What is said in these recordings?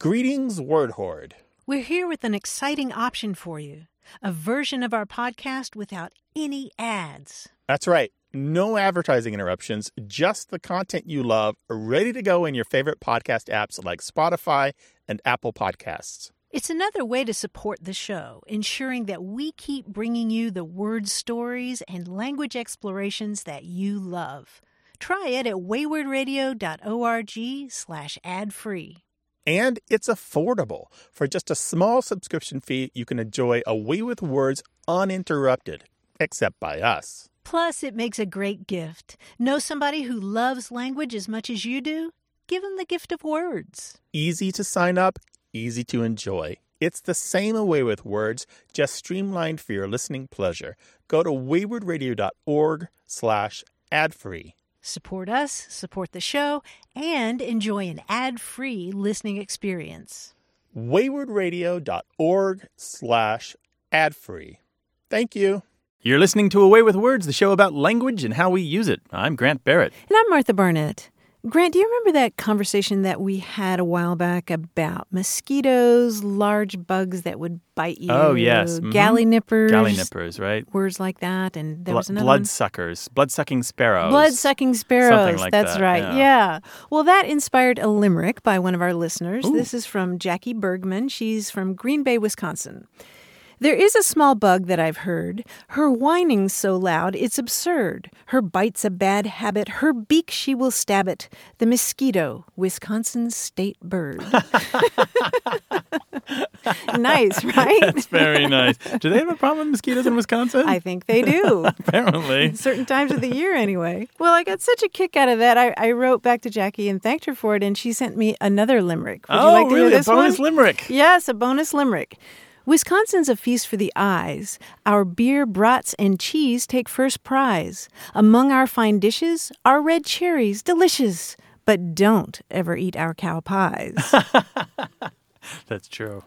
Greetings, Word Horde. We're here with an exciting option for you. A version of our podcast without any ads. That's right. No advertising interruptions, just the content you love, ready to go in your favorite podcast apps like Spotify and Apple Podcasts. It's another way to support the show, ensuring that we keep bringing you the word stories and language explorations that you love. Try it at waywardradio.org/ad-free. And it's affordable. For just a small subscription fee, you can enjoy A Way with Words uninterrupted, except by us. Plus, it makes a great gift. Know somebody who loves language as much as you do? Give them the gift of words. Easy to sign up, easy to enjoy. It's the same A Way with Words, just streamlined for your listening pleasure. Go to waywardradio.org/ad-free. Support us, support the show, and enjoy an ad-free listening experience. waywardradio.org/ad-free. Thank you. You're listening to A Way with Words, the show about language and how we use it. I'm Grant Barrett. And I'm Martha Barnett. Grant, do you remember that conversation that we had a while back about mosquitoes, large bugs that would bite you? Oh, yes. Mm-hmm. Gallinippers. Gallinippers, right? Words like that. And there was another bloodsuckers, blood-sucking sparrows. Blood-sucking sparrows. Something like That's that, right. Yeah. Well, that inspired a limerick by one of our listeners. Ooh. This is from Jackie Bergman. She's from Green Bay, Wisconsin. There is a small bug that I've heard. Her whining's so loud, it's absurd. Her bite's a bad habit. Her beak she will stab it. The mosquito, Wisconsin's state bird. Nice, right? That's very nice. Do they have a problem with mosquitoes in Wisconsin? I think they do. Apparently. Certain times of the year, anyway. Well, I got such a kick out of that. I wrote back to Jackie and thanked her for it, and she sent me another limerick. Would you like to really? hear this A bonus one? limerick? Yes, a bonus limerick. Wisconsin's a feast for the eyes. Our beer, brats, and cheese take first prize. Among our fine dishes are red cherries, delicious. But don't ever eat our cow pies. That's true.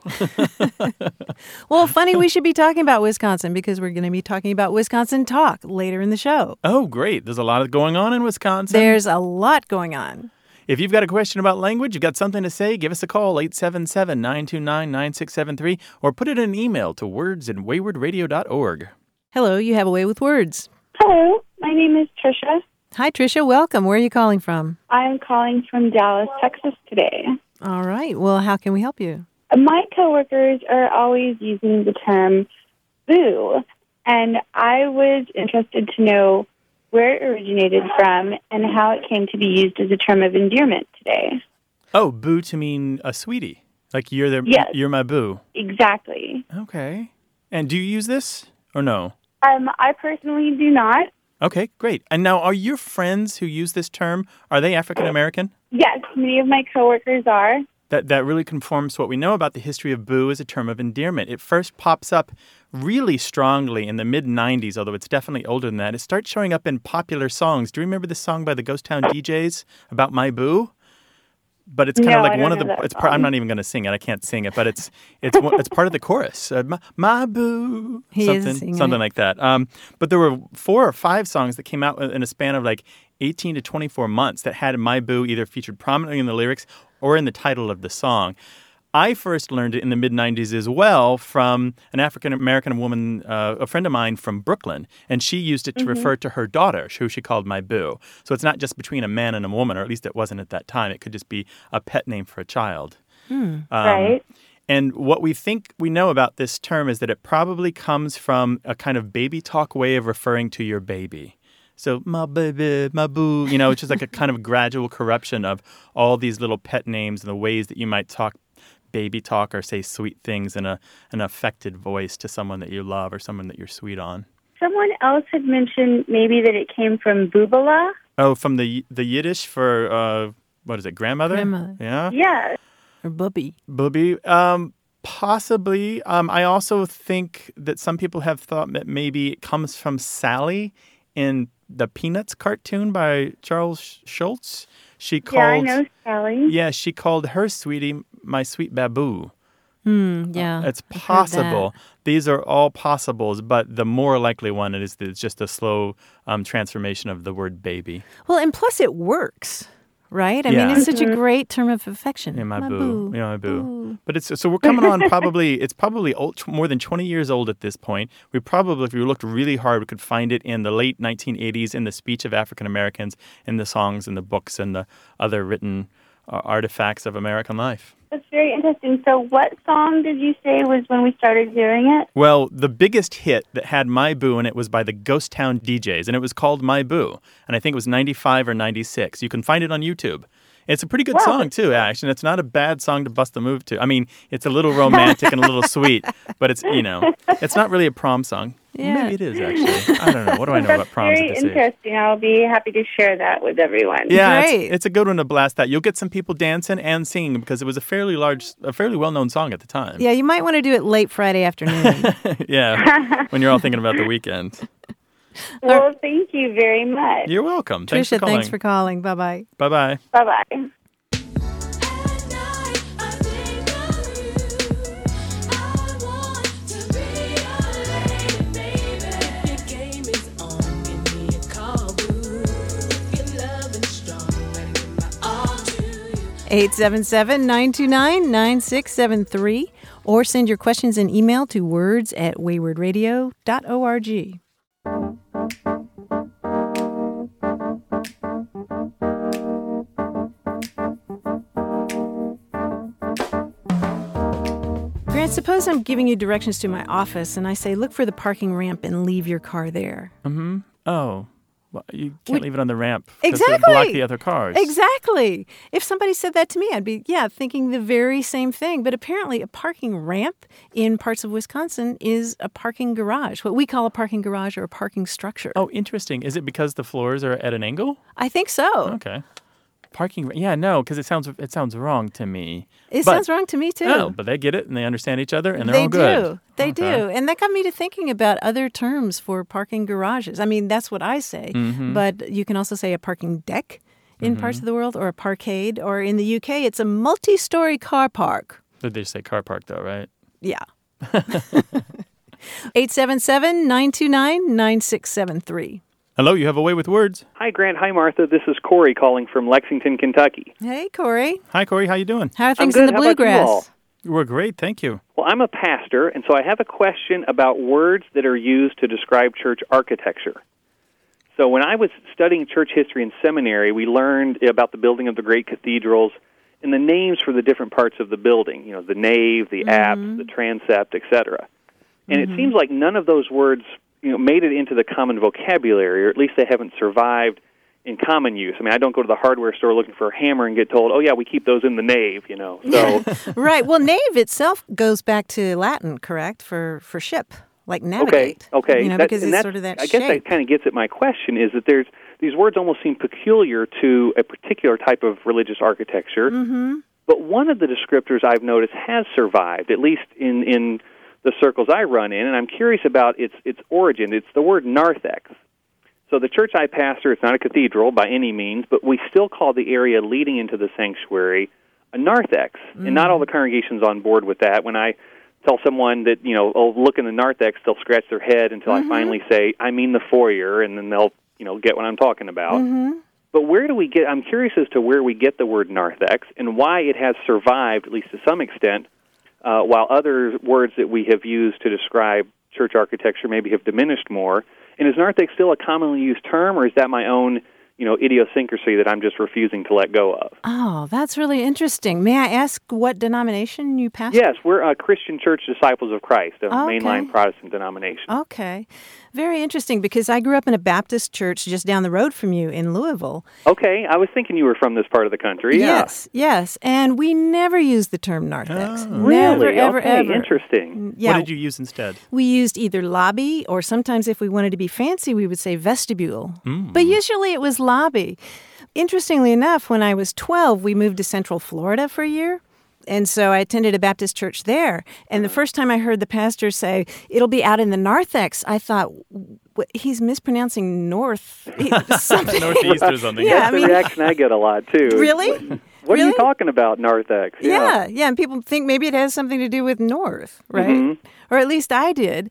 Well, funny we should be talking about Wisconsin because we're going to be talking about Wisconsin Talk later in the show. Oh, great. There's a lot going on in Wisconsin. There's a lot going on. If you've got a question about language, you've got something to say, give us a call, 877-929-9673, or put it in an email to words@waywardradio.org. Hello, you have A Way with Words. Hello, my name is Tricia. Hi, Tricia. Welcome. Where are you calling from? I'm calling from Dallas, Texas today. All right. Well, how can we help you? My coworkers are always using the term boo, and I was interested to know where it originated from and how it came to be used as a term of endearment today. Oh, boo to mean a sweetie. Like Yes. You're my boo. Exactly. Okay. And do you use this or no? I personally do not. Okay, great. And now, are your friends who use this term, are they African American? Yes, many of my coworkers are. That really conforms to what we know about the history of boo as a term of endearment. It first pops up really strongly in the mid-'90s, although it's definitely older than that. It starts showing up in popular songs. Do you remember the song by the Ghost Town DJs about my boo? But it's kind of like one of the. I'm not even going to sing it. I can't sing it, but it's part of the chorus. My boo, something like that. But there were 4 or 5 songs that came out in a span of like 18 to 24 months that had my boo either featured prominently in the lyrics or in the title of the song. I first learned it in the mid-'90s as well from an African-American woman, a friend of mine from Brooklyn, and she used it to refer to her daughter, who she called my boo. So it's not just between a man and a woman, or at least it wasn't at that time. It could just be a pet name for a child. Right. And what we think we know about this term is that it probably comes from a kind of baby talk way of referring to your baby. So, my baby, my boo, it's just like a kind of gradual corruption of all these little pet names and the ways that you might talk baby talk or say sweet things in an affected voice to someone that you love or someone that you're sweet on. Someone else had mentioned maybe that it came from boobala. Oh, from the Yiddish for, what is it, grandmother? Grandmother. Yeah? Yes. Or bubby. Bubby. Possibly. I also think that some people have thought that maybe it comes from Sally in the Peanuts cartoon by Charles Schultz. I know Sally. Yeah, she called her sweetie my sweet baboo. Yeah. It's possible. These are all possibles, but the more likely one is that it's just a slow transformation of the word baby. Well, and plus it works. right? I Yeah. mean, it's such a great term of affection. Yeah, my boo. Yeah, my boo. Boo. But so we're coming on it's probably more than 20 years old at this point. We probably, if we looked really hard, we could find it in the late 1980s in the speech of African Americans, in the songs and the books and the other written artifacts of American life. That's very interesting. So what song did you say was when we started hearing it? Well, the biggest hit that had My Boo in it was by the Ghost Town DJs, and it was called My Boo. And I think it was 95 or 96. You can find it on YouTube. It's a pretty good song, too, actually. And it's not a bad song to bust a move to. I mean, it's a little romantic and a little sweet, but it's not really a prom song. Yeah. Maybe it is, actually. I don't know. What do I know about proms at That's this very age? interesting. I'll be happy to share that with everyone. Yeah, Great. it's a good one to blast that. You'll get some people dancing and singing because it was a fairly well-known song at the time. Yeah, you might want to do it late Friday afternoon. Yeah, when you're all thinking about the weekend. Well, thank you very much. You're welcome. Thanks Tricia, for calling. thanks for calling. Bye-bye. Bye-bye. Bye-bye. Eight 877-929-9673 or send your questions and email to words@waywardradio.org. Grant, suppose I'm giving you directions to my office and I say, look for the parking ramp and leave your car there. Mm-hmm. Oh. Well, you can't leave it on the ramp because Exactly. it block the other cars. Exactly. If somebody said that to me, I'd be, thinking the very same thing. But apparently a parking ramp in parts of Wisconsin is a parking garage, what we call a parking garage or a parking structure. Oh, interesting. Is it because the floors are at an angle? I think so. Okay. Parking, yeah, no, because it sounds wrong to me. It sounds wrong to me, too. Oh, but they get it and they understand each other and they're all good. They do. And that got me to thinking about other terms for parking garages. I mean, that's what I say. Mm-hmm. But you can also say a parking deck in parts of the world, or a parkade, or in the UK, it's a multi-story car park. Did they say car park, though, right? Yeah. 877-929-9673. Hello, you have a way with words. Hi, Grant. Hi, Martha. This is Corey calling from Lexington, Kentucky. Hey, Corey. Hi, Corey. How you doing? How are things I'm in good. the How about you bluegrass? all? We're great, thank you. Well, I'm a pastor, and so I have a question about words that are used to describe church architecture. So when I was studying church history in seminary, we learned about the building of the great cathedrals and the names for the different parts of the building, the nave, the apse, the transept, etc. And it seems like none of those words made it into the common vocabulary, or at least they haven't survived in common use. I mean, I don't go to the hardware store looking for a hammer and get told, oh, yeah, we keep those in the nave, So, Right. Well, nave itself goes back to Latin, correct, for ship, like navigate. Okay. Because it's sort of that I shape. guess that kind of gets at my question, is that these words almost seem peculiar to a particular type of religious architecture. Mm-hmm. But one of the descriptors I've noticed has survived, at least in the circles I run in, and I'm curious about its origin. It's the word narthex. So the church I pastor, it's not a cathedral by any means, but we still call the area leading into the sanctuary a narthex. And not all the congregation's on board with that. When I tell someone that, look in the narthex, they'll scratch their head until I finally say, I mean the foyer, and then they'll, get what I'm talking about. But where do we get, I'm curious as to where we get the word narthex and why it has survived, at least to some extent, while other words that we have used to describe church architecture maybe have diminished more. And is narthex still a commonly used term, or is that my own, idiosyncrasy that I'm just refusing to let go of? Oh, that's really interesting. May I ask what denomination you pastor? Yes, we're a Christian Church Disciples of Christ, a mainline Protestant denomination. Okay. Very interesting, because I grew up in a Baptist church just down the road from you in Louisville. Okay, I was thinking you were from this part of the country. Yeah. Yes. And we never used the term narthex. Oh. Never, Really? ever, Okay, ever. interesting. Yeah. What did you use instead? We used either lobby, or sometimes if we wanted to be fancy, we would say vestibule. But usually it was lobby. Interestingly enough, when I was 12, we moved to Central Florida for a year. And so I attended a Baptist church there. And the first time I heard the pastor say, it'll be out in the narthex, I thought, he's mispronouncing north. Something. Northeast or something. Yeah, That's the reaction I get a lot, too. Really? What are Really? you talking about, narthex? Yeah, and people think maybe it has something to do with north, right? Or at least I did.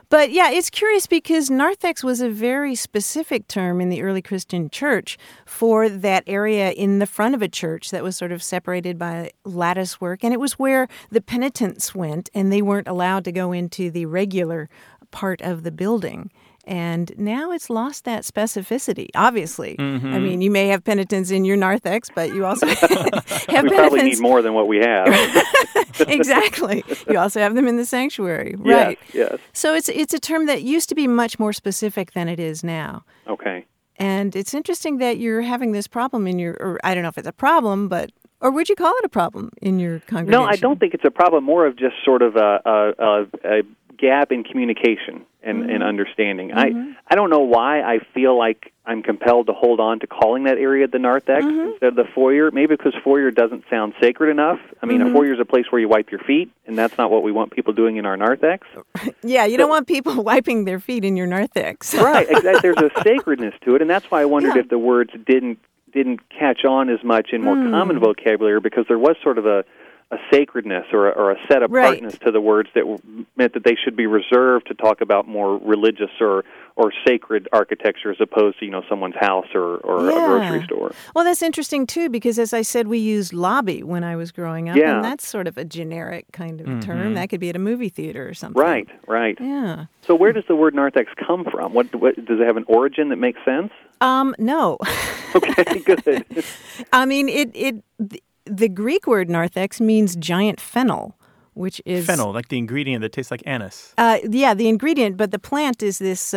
But yeah, it's curious because narthex was a very specific term in the early Christian church for that area in the front of a church that was sort of separated by lattice work. And it was where the penitents went, and they weren't allowed to go into the regular part of the building. And now it's lost that specificity, obviously. Mm-hmm. I mean, you may have penitents in your narthex, but you also have We penitents. probably need more than what we have. Exactly. You also have them in the sanctuary. Yes, Right. yes. So it's a term that used to be much more specific than it is now. Okay. And it's interesting that you're having this problem in your, or I don't know if it's a problem, but, or would you call it a problem in your congregation? No, I don't think it's a problem. More of just sort of a gap in communication and understanding. I don't know why I feel like I'm compelled to hold on to calling that area the narthex instead of the foyer. Maybe because foyer doesn't sound sacred enough. I mean, a foyer is a place where you wipe your feet, and that's not what we want people doing in our narthex. Yeah, you don't want people wiping their feet in your narthex. Right, exactly. There's a sacredness to it, and that's why I wondered if the words didn't catch on as much in more common vocabulary, because there was sort of a sacredness or a set apartness to the words that meant that they should be reserved to talk about more religious or sacred architecture as opposed to, someone's house or a grocery store. Well, that's interesting, too, because as I said, we used lobby when I was growing up, and that's sort of a generic kind of term. That could be at a movie theater or something. Right. Yeah. So where does the word narthex come from? What does it have an origin that makes sense? No. Okay, good. I mean, the Greek word narthex means giant fennel, which is... Fennel, like the ingredient that tastes like anise. Yeah, the ingredient, but the plant is this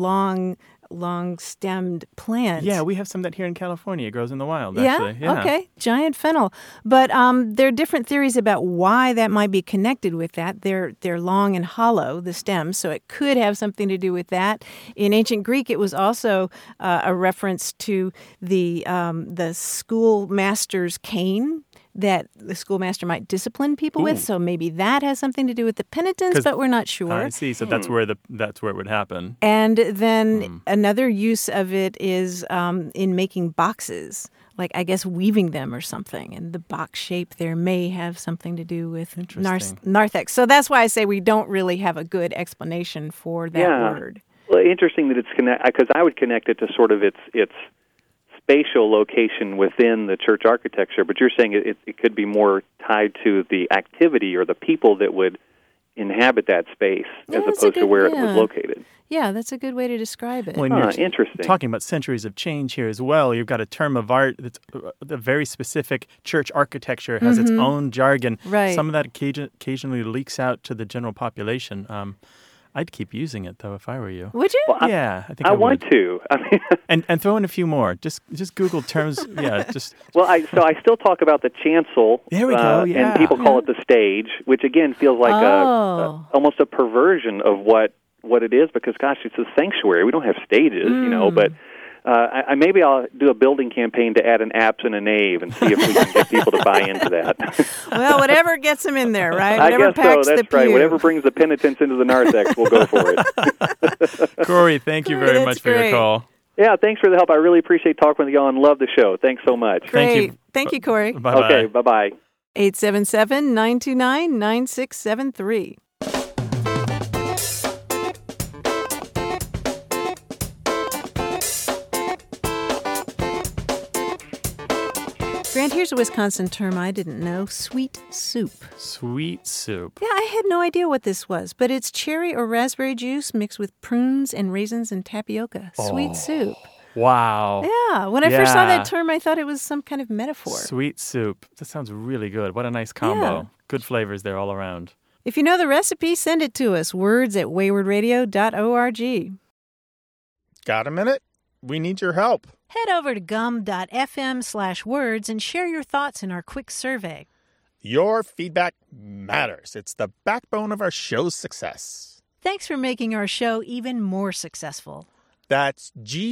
long-stemmed plant. Yeah, we have some that here in California. It grows in the wild, actually. Yeah, okay, giant fennel. But there are different theories about why that might be connected with that. They're long and hollow, the stems, so it could have something to do with that. In ancient Greek, it was also a reference to the schoolmaster's cane that the schoolmaster might discipline people with, so maybe that has something to do with the penitence, but we're not sure. I see. So that's where it would happen. And then another use of it is in making boxes, like I guess weaving them or something. And the box shape there may have something to do with narthex. So that's why I say we don't really have a good explanation for that word. Well, interesting that it's because I would connect it to sort of its spatial location within the church architecture, but you're saying it could be more tied to the activity or the people that would inhabit that space as opposed to where it was located. Yeah, that's a good way to describe it. Well, you're interesting. Talking about centuries of change here as well. You've got a term of art that's a very specific church architecture, has its own jargon. Right. Some of that occasionally leaks out to the general population. I'd keep using it, though, if I were you. Would you? Well, I think I would. Want to. I mean, and throw in a few more. Just Google terms. Well, I still talk about the chancel. There we go. Yeah. And people call it the stage, which again feels like almost a perversion of what it is. Because gosh, it's a sanctuary. We don't have stages, But maybe I'll do a building campaign to add an apse and a nave and see if we can get people to buy into that. Well, whatever gets them in there, right? I Whatever guess packs so. That's the right. pew. Whatever brings the penitents into the narthex, we'll go for it. Corey, thank you very much for your call. Yeah, thanks for the help. I really appreciate talking with y'all and love the show. Thanks so much. Great. Thank you, Corey. Bye-bye. Okay, bye-bye. 877-929-9673. Grant, here's a Wisconsin term I didn't know, sweet soup. Sweet soup. Yeah, I had no idea what this was, but it's cherry or raspberry juice mixed with prunes and raisins and tapioca. Sweet soup. Wow. Yeah, when I first saw that term, I thought it was some kind of metaphor. Sweet soup. That sounds really good. What a nice combo. Yeah. Good flavors there all around. If you know the recipe, send it to us. words@waywardradio.org. Got a minute? We need your help. Head over to gum.fm/words and share your thoughts in our quick survey. Your feedback matters. It's the backbone of our show's success. Thanks for making our show even more successful. That's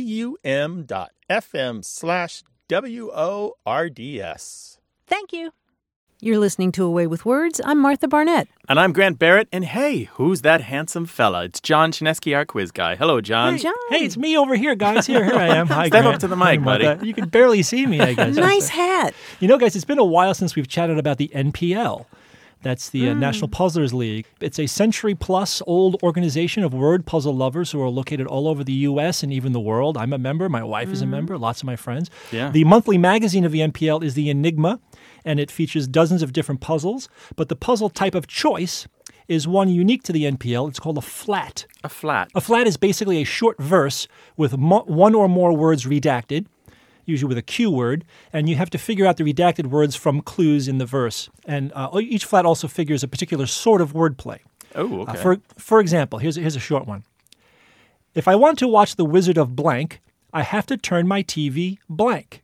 gum.fm/WORDS. Thank you. You're listening to Away with Words. I'm Martha Barnett. And I'm Grant Barrett. And hey, who's that handsome fella? It's John Chinesky, our quiz guy. Hello, John. Hey, John. Hey, it's me over here, guys. Here I am. Hi, Step Grant. up to the mic, Hi, buddy. You can barely see me, I guess. Nice hat. You know, guys, it's been a while since we've chatted about the NPL. That's the National Puzzlers League. It's a century-plus old organization of word puzzle lovers who are located all over the U.S. and even the world. I'm a member. My wife is a member. Lots of my friends. Yeah. The monthly magazine of the NPL is the Enigma, and it features dozens of different puzzles. But the puzzle type of choice is one unique to the NPL. It's called a flat. A flat. A flat is basically a short verse with one or more words redacted, usually with a Q word, and you have to figure out the redacted words from clues in the verse. And each flat also figures a particular sort of wordplay. Oh, okay. For example, here's a short one. If I want to watch The Wizard of Blank, I have to turn my TV blank.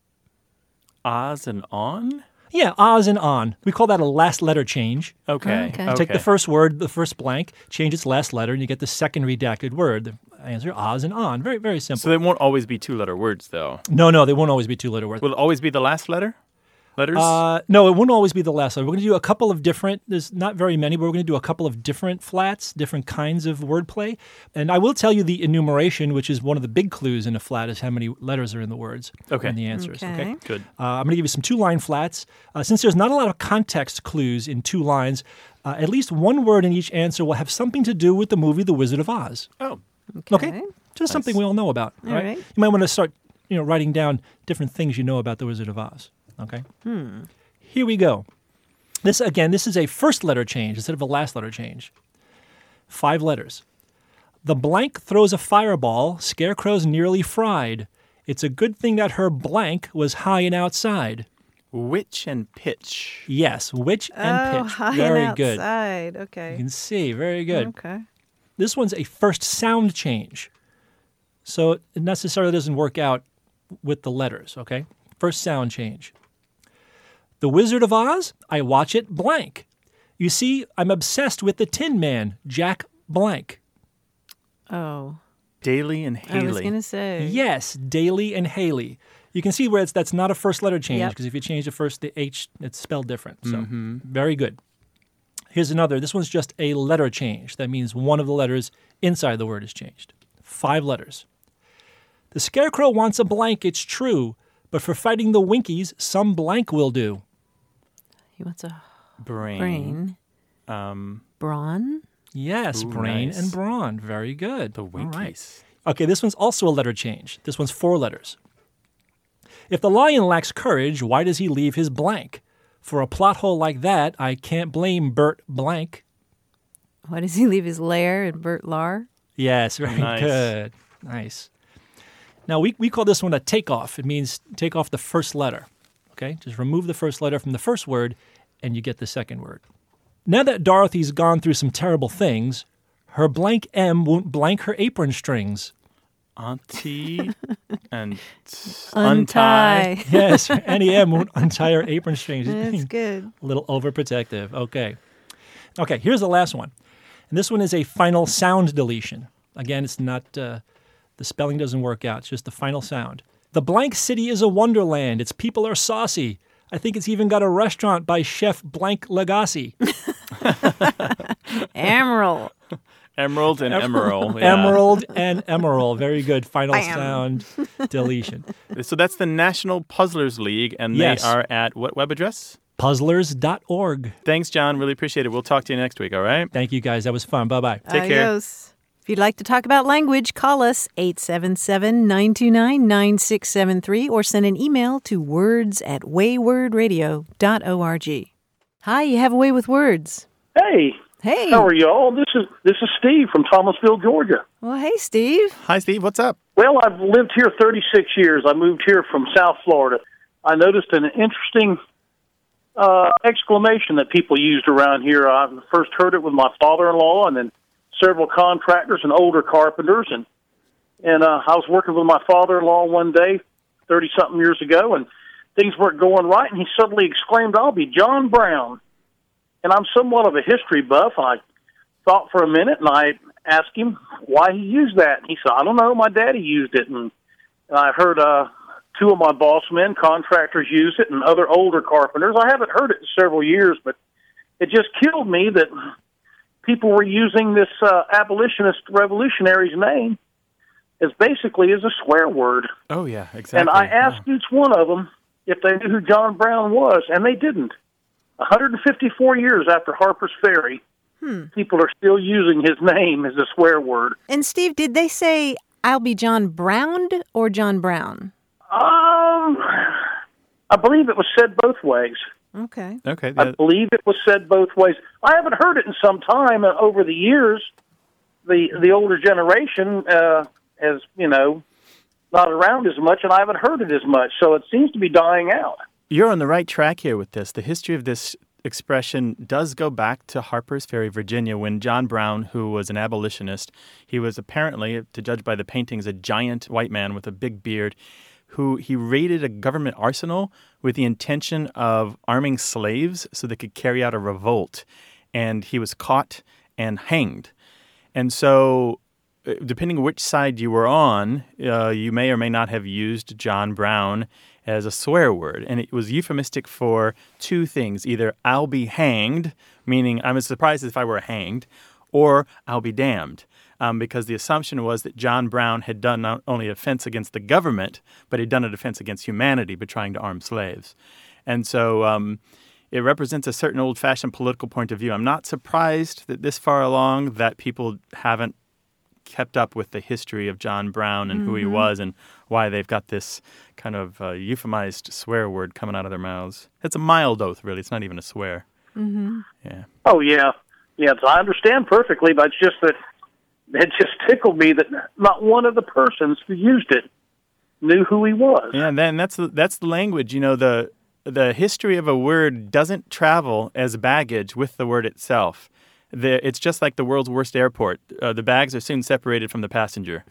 Oz and on? Yeah, Oz and on. We call that a last letter change. Okay. Okay. Take the first word, the first blank, change its last letter, and you get the second redacted word. The answer, Oz and on. Very, very simple. So they won't always be two-letter words, though. No, they won't always be two-letter words. Will it always be the last letter? Letters? No, it won't always be the last letter. We're going to do a couple of different, there's not very many, but we're going to do a couple of different flats, different kinds of wordplay. And I will tell you the enumeration, which is one of the big clues in a flat, is how many letters are in the words and the answers. Okay. Good. I'm going to give you some two-line flats. Since there's not a lot of context clues in two lines, at least one word in each answer will have something to do with the movie The Wizard of Oz. Oh, Okay? Just something we all know about. All right. You might want to start writing down different things you know about The Wizard of Oz. Okay? Here we go. This is a first letter change instead of a last letter change. 5 letters. The blank throws a fireball, Scarecrow's nearly fried. It's a good thing that her blank was high and outside. Witch and pitch. Yes, witch and pitch. High Very and good. outside. You Okay. can see, very good. Okay. This one's a first sound change. So it necessarily doesn't work out with the letters, okay? First sound change. The Wizard of Oz, I watch it blank. You see, I'm obsessed with the Tin Man, Jack Blank. Oh, Daly and I was Haley. going to say. Yes, Daly and Haley. You can see where that's not a first letter change, Yep. because if you change the H, it's spelled different. So, very good. Here's another. This one's just a letter change. That means one of the letters inside the word is changed. 5 letters. The Scarecrow wants a blank, it's true, but for fighting the Winkies, some blank will do. He wants a Brain. brain. Brawn? Yes, Ooh, brain nice. and brawn. Very good. The All Winkies. right. Okay, this one's also a letter change. This one's 4 letters. If the lion lacks courage, why does he leave his blank? For a plot hole like that, I can't blame Bert Blank. Why does he leave his lair in Bert Lar? Yes, very Nice. good. Nice. Now, we call this one a takeoff. It means take off the first letter. Okay? Just remove the first letter from the first word, and you get the second word. Now that Dorothy's gone through some terrible things, her blank M won't blank her apron strings. Auntie and Untie. Yes, Annie M won't untie her apron strings. She's That's being good. a little overprotective. Okay. Okay, here's the last one. And this one is a final sound deletion. Again, it's not, the spelling doesn't work out. It's just the final sound. The blank city is a wonderland. Its people are saucy. I think it's even got a restaurant by Chef Blank Lagasse. Emerald. Emerald and Emerald. Yeah. Emerald and Emerald. Very good. Final Bam. sound deletion. So that's the National Puzzlers League, and Yes. they are at what web address? Puzzlers.org. Thanks, John. Really appreciate it. We'll talk to you next week, all right? Thank you, guys. That was fun. Bye-bye. Take care. Adios. If you'd like to talk about language, call us 877-929-9673 or send an email to words@waywordradio.org. Hi, you have a way with words. Hey, Hey. how are y'all? This is Steve from Thomasville, Georgia. Well, hey, Steve. Hi, Steve. What's up? Well, I've lived here 36 years. I moved here from South Florida. I noticed an interesting exclamation that people used around here. I first heard it with my father-in-law, and then several contractors and older carpenters. And I was working with my father-in-law one day, 30-something years ago, and things weren't going right, and he suddenly exclaimed, "I'll be John Brown." And I'm somewhat of a history buff. I thought for a minute, and I asked him why he used that. And he said, "I don't know, my daddy used it." And I heard 2 of my boss men, contractors, use it, and other older carpenters. I haven't heard it in several years, but it just killed me that people were using this abolitionist revolutionary's name as basically as a swear word. Oh, yeah, exactly. And I asked each one of them if they knew who John Brown was, and they didn't. 154 years after Harper's Ferry, people are still using his name as a swear word. And Steve, did they say, I'll be John Brown or John Brown? I believe it was said both ways. Okay. Okay. I believe it was said both ways. I haven't heard it in some time over the years. The older generation has, not around as much, and I haven't heard it as much. So it seems to be dying out. You're on the right track here with this. The history of this expression does go back to Harper's Ferry, Virginia, when John Brown, who was an abolitionist, he was apparently, to judge by the paintings, a giant white man with a big beard, who he raided a government arsenal with the intention of arming slaves so they could carry out a revolt. And he was caught and hanged. And so, depending on which side you were on, you may or may not have used John Brown as a swear word. And it was euphemistic for two things. Either I'll be hanged, meaning I'm as surprised as if I were hanged, or I'll be damned. Because the assumption was that John Brown had done not only offense against the government, but he'd done an offense against humanity by trying to arm slaves. And so it represents a certain old-fashioned political point of view. I'm not surprised that this far along that people haven't kept up with the history of John Brown and who he was and why they've got this kind of euphemized swear word coming out of their mouths. It's a mild oath, really. It's not even a swear. Mm-hmm. Yeah. Oh, yeah. Yes, I understand perfectly, but it's just that it just tickled me that not one of the persons who used it knew who he was. Yeah, and then that's the language. The history of a word doesn't travel as baggage with the word itself. It's just like the world's worst airport. The bags are soon separated from the passenger.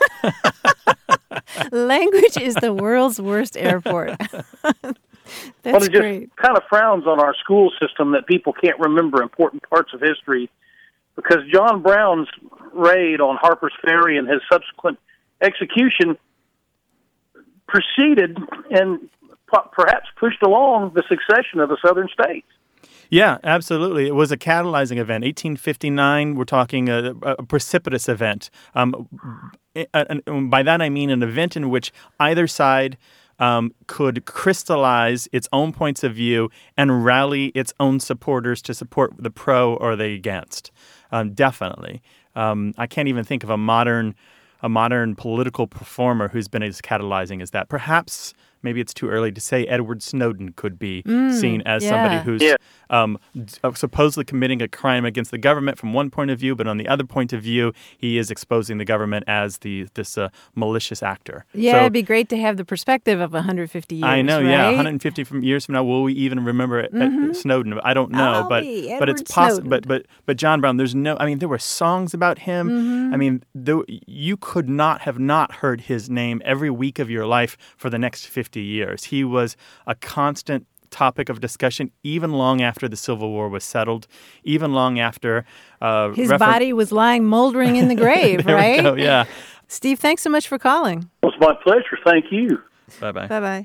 Language is the world's worst airport. That's it great. just kind of frowns on our school system that people can't remember important parts of history, because John Brown's raid on Harper's Ferry and his subsequent execution preceded and perhaps pushed along the succession of the southern states. Yeah, absolutely. It was a catalyzing event. 1859, we're talking a precipitous event. And by that I mean an event in which either side could crystallize its own points of view and rally its own supporters to support the pro or the against. Definitely. I can't even think of a modern political performer who's been as catalyzing as that. Perhaps, maybe it's too early to say, Edward Snowden could be seen as somebody who's supposedly committing a crime against the government from one point of view, but on the other point of view, he is exposing the government as this malicious actor. Yeah, so, it'd be great to have the perspective of 150 years. I know, right? yeah, 150 years from now, will we even remember Snowden? I don't know, but it's possible. But John Brown, there were songs about him. I mean, you could not have not heard his name every week of your life for the next 50 years. He was a constant topic of discussion even long after the Civil War was settled, even long after his body was lying moldering in the grave, right? We go, yeah. Steve, thanks so much for calling. It was my pleasure. Thank you. Bye-bye. Bye-bye.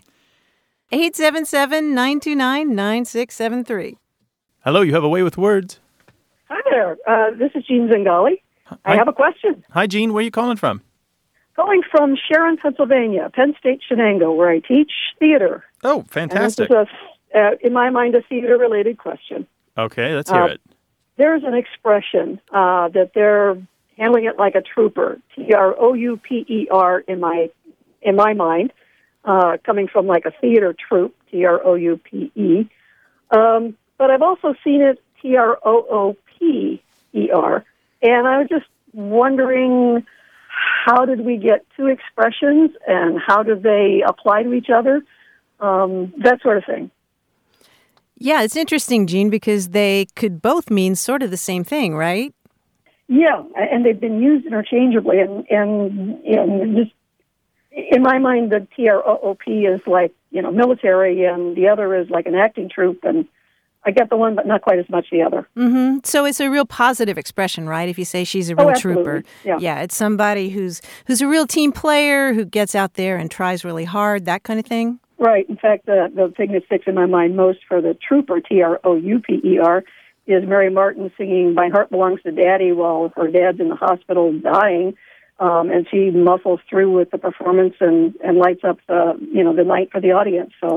877-929-9673. Hello, you have a way with words. Hi there. This is Jean Zingali. I have a question. Hi, Jean. Where are you calling from? Calling from Sharon, Pennsylvania, Penn State Shenango, where I teach theater. Oh, fantastic. And this is, in my mind, a theater-related question. Okay, let's hear it. There's an expression that they're handling it like a trooper, T-R-O-U-P-E-R, in my mind, coming from like a theater troupe, T-R-O-U-P-E. But I've also seen it T-R-O-O-P-E-R, and I was just wondering, how did we get two expressions, and how do they apply to each other? That sort of thing. Yeah, it's interesting, Jean, because they could both mean sort of the same thing, right? Yeah, and they've been used interchangeably, and just in my mind, the TROOP is like, military, and the other is like an acting troupe, and I get the one, but not quite as much the other. Mm-hmm. So it's a real positive expression, right? If you say she's a real trooper. Yeah, it's somebody who's a real team player, who gets out there and tries really hard, that kind of thing. Right. In fact, the thing that sticks in my mind most for the trooper, T-R-O-U-P-E-R, is Mary Martin singing My Heart Belongs to Daddy while her dad's in the hospital dying, and she muscles through with the performance and lights up the night for the audience. So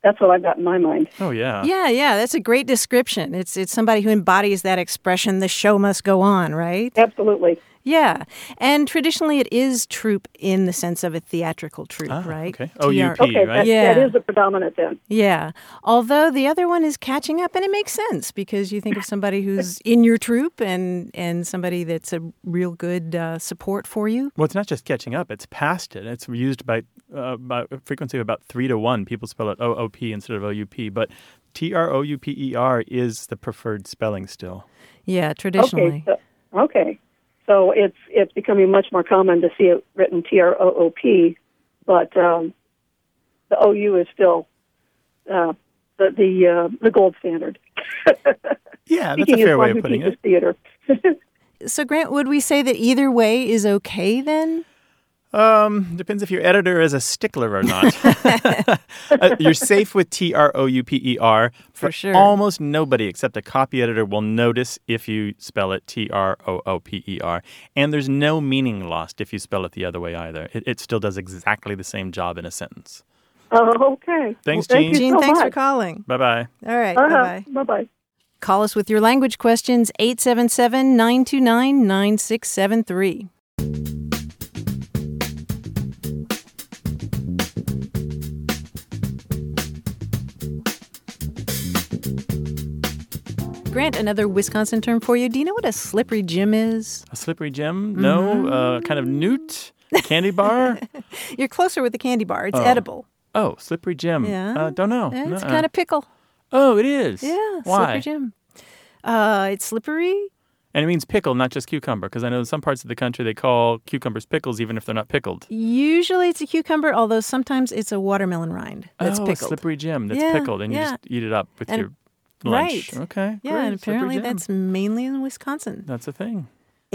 That's what I've got in my mind. Oh, yeah. Yeah, that's a great description. It's somebody who embodies that expression, the show must go on, right? Absolutely. Yeah. And traditionally it is troupe in the sense of a theatrical troupe, right? Okay. OUP, Okay, right? Yeah. that is the predominant then. Yeah. Although the other one is catching up, and it makes sense because you think of somebody who's in your troupe and somebody that's a real good support for you. Well, it's not just catching up. It's past it. It's used by a frequency of about 3 to 1. People spell it OOP instead of OUP. But TROUPER is the preferred spelling still. Yeah, traditionally. Okay. So it's becoming much more common to see it written TROOP, but the OU is still the gold standard. Yeah, that's a fair way of putting it. Theater. So, Grant, would we say that either way is okay then? Depends if your editor is a stickler or not. You're safe with TROUPER. For sure. Almost nobody except a copy editor will notice if you spell it TROOPER. And there's no meaning lost if you spell it the other way either. It still does exactly the same job in a sentence. Oh, okay. Thanks, well, Jean. Gene, so thanks much. for calling. Bye-bye. All right, bye-bye. Bye-bye. Call us with your language questions, 877-929-9673. Grant, another Wisconsin term for you. Do you know what a slippery gym is? A slippery gem? No. Kind of newt? Candy bar? You're closer with the candy bar. It's Oh. edible. Oh, slippery gem. Yeah. Don't know. Yeah, it's Nuh-uh. kind of pickle. Oh, it is? Yeah, Why? slippery gym. It's slippery. And it means pickle, not just cucumber, because I know in some parts of the country they call cucumbers pickles even if they're not pickled. Usually it's a cucumber, although sometimes it's a watermelon rind that's a pickled. slippery gem that's Yeah, pickled, and you yeah. just eat it up with And- your lunch. right. Okay. Yeah, great, and apparently slippery gem. that's mainly in Wisconsin. That's a thing.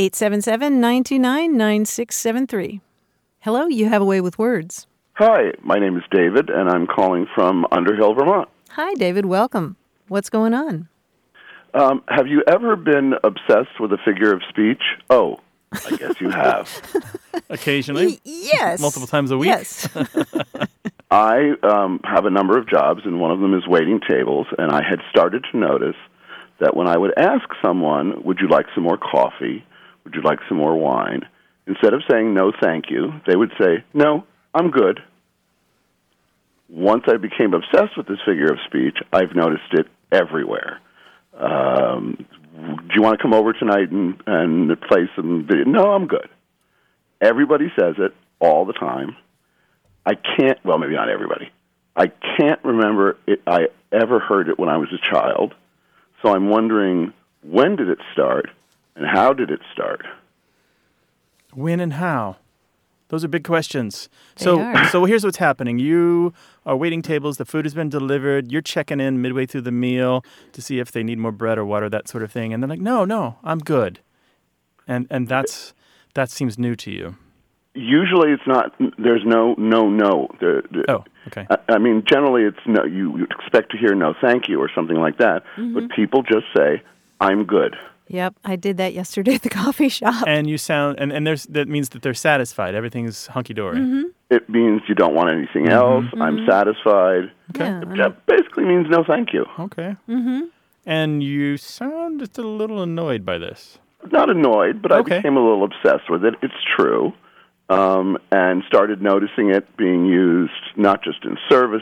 877-929-9673. Hello, you have a way with words. Hi, my name is David, and I'm calling from Underhill, Vermont. Hi, David. Welcome. What's going on? Have you ever been obsessed with a figure of speech? Oh, I guess you have. Occasionally. Yes. Multiple times a week. Yes. I have a number of jobs, and one of them is waiting tables, and I had started to notice that when I would ask someone, would you like some more coffee? Would you like some more wine? Instead of saying, no, thank you, they would say, no, I'm good. Once I became obsessed with this figure of speech, I've noticed it everywhere. Do you want to come over tonight and play some video? No, I'm good. Everybody says it all the time. I can't, well, maybe not everybody. I can't remember I ever heard it when I was a child. So I'm wondering, when did it start and how did it start? When and how? Those are big questions. They are. So here's what's happening. You are waiting tables. The food has been delivered. You're checking in midway through the meal to see if they need more bread or water, that sort of thing. And they're like, no, I'm good. And that seems new to you. Usually it's not, there's no. Oh, okay. I mean, generally it's no, you expect to hear no thank you or something like that. Mm-hmm. But people just say, I'm good. Yep, I did that yesterday at the coffee shop. And you sound, and that means that they're satisfied. Everything's hunky-dory. Mm-hmm. It means you don't want anything else. I'm satisfied. Yeah. That basically means no thank you. Okay. Mm-hmm. And you sound just a little annoyed by this. Not annoyed, but Okay. I became a little obsessed with it. It's true. And started noticing it being used not just in service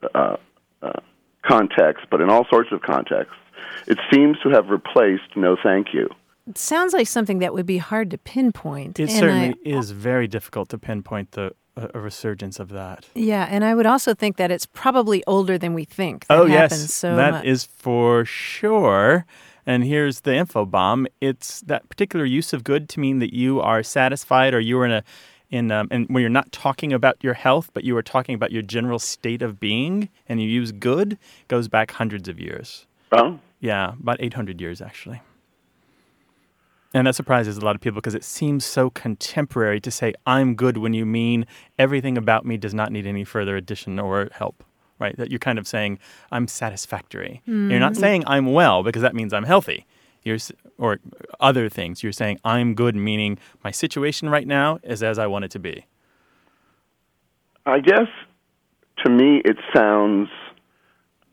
context, but in all sorts of contexts. It seems to have replaced no thank you. It sounds like something that would be hard to pinpoint. It and certainly is very difficult to pinpoint a resurgence of that. Yeah, and I would also think that it's probably older than we think. That Oh, happens yes, so that much. is for sure. And here's the info bomb. It's that particular use of good to mean that you are satisfied or you are and when you're not talking about your health, but you are talking about your general state of being, and you use good, goes back hundreds of years. Oh? Yeah, about 800 years, actually. And that surprises a lot of people because it seems so contemporary to say, I'm good, when you mean everything about me does not need any further addition or help, right? That you're kind of saying, I'm satisfactory. You're not saying I'm well because that means I'm healthy. Or other things. You're saying I'm good, meaning my situation right now is as I want it to be. I guess, to me, it sounds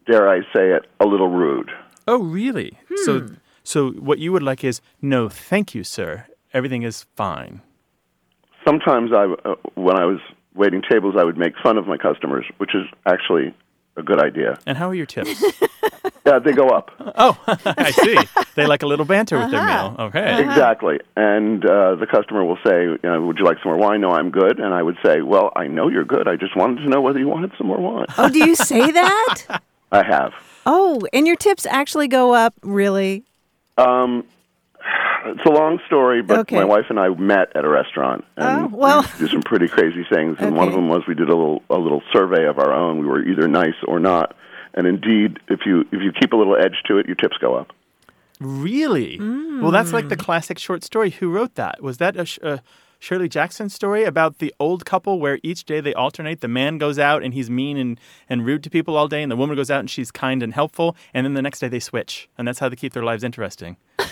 dare I say it, a little rude. Oh, really? So what you would like is, no, thank you, sir. Everything is fine. Sometimes when I was waiting tables, I would make fun of my customers, which is actually a good idea. And how are your tips? Yeah, they go up. Oh, I see. They like a little banter with their meal. Okay. Exactly. And the customer will say, would you like some more wine? No, I'm good. And I would say, well, I know you're good. I just wanted to know whether you wanted some more wine. Oh, do you say that? I have. Oh, and your tips actually go up, really? It's a long story, but Okay. my wife and I met at a restaurant, and we used to do some pretty crazy things. And one of them was we did a little survey of our own. We were either nice or not. And indeed, if you keep a little edge to it, your tips go up. Really? Well, that's like the classic short story. Who wrote that? Was that a Shirley Jackson story about the old couple where each day they alternate? The man goes out and he's mean and rude to people all day, and the woman goes out and she's kind and helpful, and then the next day they switch. And that's how they keep their lives interesting.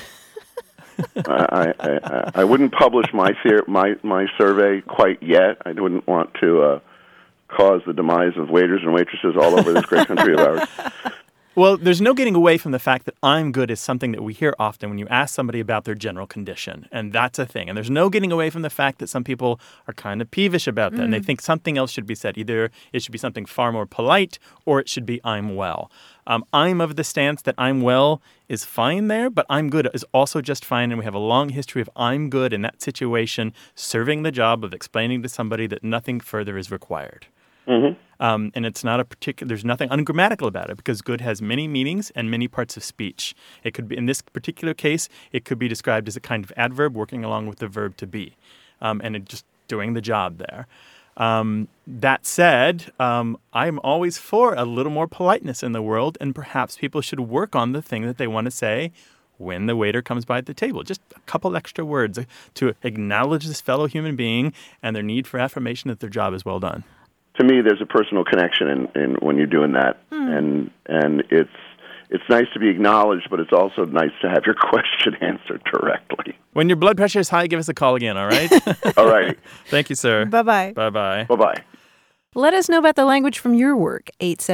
I wouldn't publish my survey quite yet. I wouldn't want to cause the demise of waiters and waitresses all over this great country of ours. Well, there's no getting away from the fact that I'm good is something that we hear often when you ask somebody about their general condition. And that's a thing. And there's no getting away from the fact that some people are kind of peevish about that. And they think something else should be said. Either it should be something far more polite or it should be I'm well. I'm of the stance that I'm well is fine there, but I'm good is also just fine. And we have a long history of I'm good in that situation, serving the job of explaining to somebody that nothing further is required. Mm-hmm. And it's not there's nothing ungrammatical about it because good has many meanings and many parts of speech. It could be, in this particular case, it could be described as a kind of adverb working along with the verb to be, and just doing the job there. That said, I'm always for a little more politeness in the world, and perhaps people should work on the thing that they want to say when the waiter comes by the table. Just a couple extra words to acknowledge this fellow human being and their need for affirmation that their job is well done. To me, there's a personal connection in when you're doing that, and it's nice to be acknowledged, but it's also nice to have your question answered directly. When your blood pressure is high, give us a call again, all right? All right. Thank you, sir. Bye-bye. Bye-bye. Bye-bye. Let us know about the language from your work,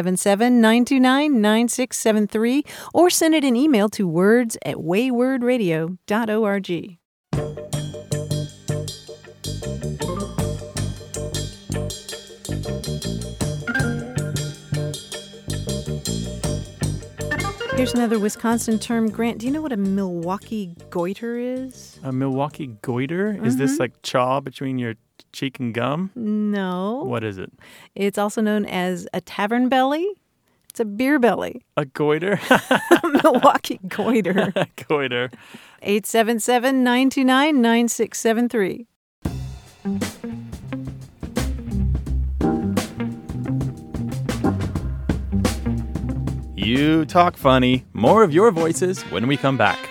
877-929-9673, or send it an email to words@waywordradio.org. Here's another Wisconsin term. Grant, do you know what a Milwaukee goiter is? A Milwaukee goiter? Is this like chaw between your cheek and gum? No. What is it? It's also known as a tavern belly. It's a beer belly. A goiter? Milwaukee goiter. A goiter. 877-929-9673. You talk funny. More of your voices when we come back.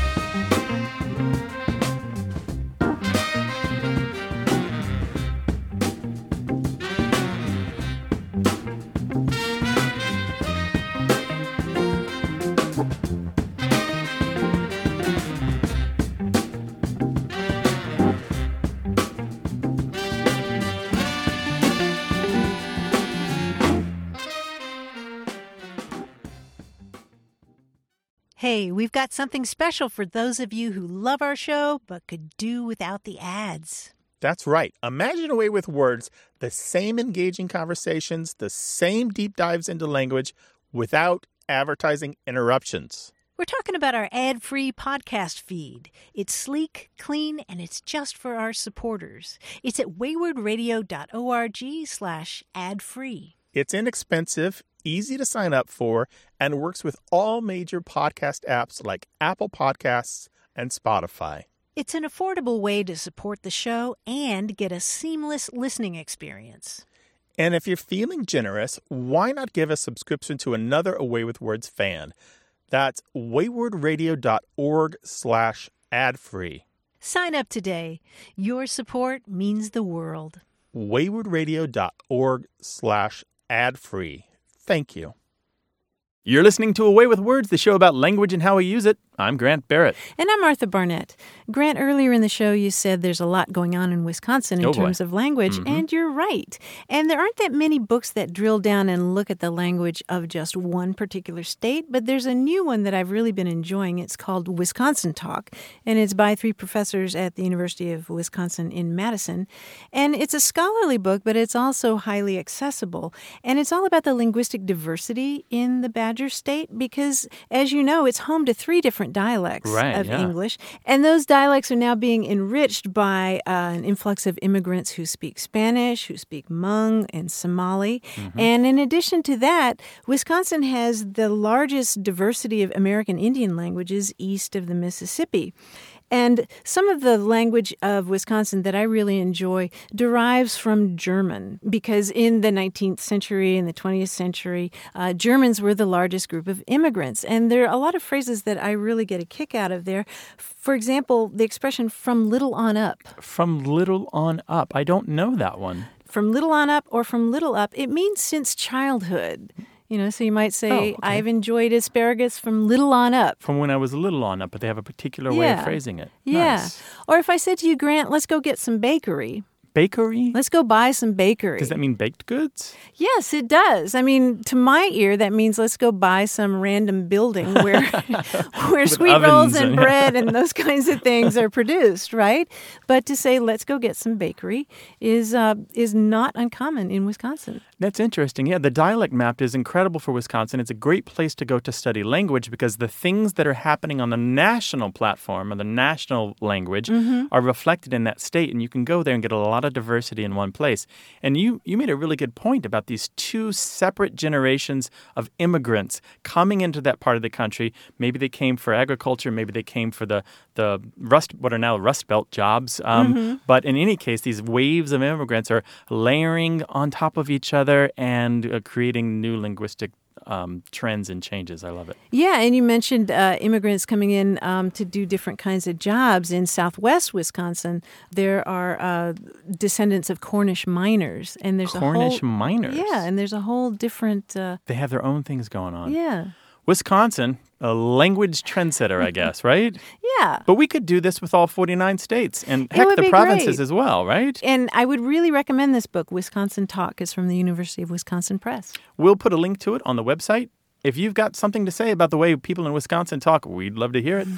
Hey, we've got something special for those of you who love our show but could do without the ads. That's right. Imagine a way with words, the same engaging conversations, the same deep dives into language without advertising interruptions. We're talking about our ad-free podcast feed. It's sleek, clean, and it's just for our supporters. It's at waywordradio.org/ad-free. It's inexpensive, easy to sign up for, and works with all major podcast apps like Apple Podcasts and Spotify. It's an affordable way to support the show and get a seamless listening experience. And if you're feeling generous, why not give a subscription to another Away with Words fan? That's waywordradio.org/ad-free. Sign up today. Your support means the world. waywordradio.org/ad-free. Thank you. You're listening to Away with Words, the show about language and how we use it. I'm Grant Barrett. And I'm Martha Barnett. Grant, earlier in the show, you said there's a lot going on in Wisconsin in terms of language, and you're right. And there aren't that many books that drill down and look at the language of just one particular state, but there's a new one that I've really been enjoying. It's called Wisconsin Talk, and it's by 3 professors at the University of Wisconsin in Madison. And it's a scholarly book, but it's also highly accessible. And it's all about the linguistic diversity in the Badger State because, as you know, it's home to 3 different dialects of English. And those dialects are now being enriched by an influx of immigrants who speak Spanish, who speak Hmong and Somali. And in addition to that, Wisconsin has the largest diversity of American Indian languages east of the Mississippi. And some of the language of Wisconsin that I really enjoy derives from German because in the 19th century and the 20th century, Germans were the largest group of immigrants. And there are a lot of phrases that I really get a kick out of there. For example, the expression from little on up. From little on up. I don't know that one. From little on up or from little up, it means since childhood. You know, so you might say, I've enjoyed asparagus from little on up. From when I was little on up, but they have a particular way of phrasing it. Yeah. Nice. Or if I said to you, Grant, let's go get some bakery. Bakery? Let's go buy some bakery. Does that mean baked goods? Yes, it does. I mean, to my ear, that means let's go buy some random building where sweet rolls and bread and those kinds of things are produced, right? But to say let's go get some bakery is not uncommon in Wisconsin. That's interesting. Yeah, the dialect map is incredible for Wisconsin. It's a great place to go to study language because the things that are happening on the national platform or the national language are reflected in that state, and you can go there and get a lot of diversity in one place. And you made a really good point about these 2 separate generations of immigrants coming into that part of the country. Maybe they came for agriculture, maybe they came for the what are now Rust Belt jobs. But in any case, these waves of immigrants are layering on top of each other and creating new linguistic trends and changes. I love it. Yeah, and you mentioned immigrants coming in to do different kinds of jobs. In southwest Wisconsin, there are descendants of Cornish miners. And there's Cornish miners? Yeah, and there's a whole different... They have their own things going on. Yeah. Wisconsin, a language trendsetter, I guess, right? Yeah. But we could do this with all 49 states and heck, the provinces as well, right? And I would really recommend this book, Wisconsin Talk. It's from the University of Wisconsin Press. We'll put a link to it on the website. If you've got something to say about the way people in Wisconsin talk, we'd love to hear it.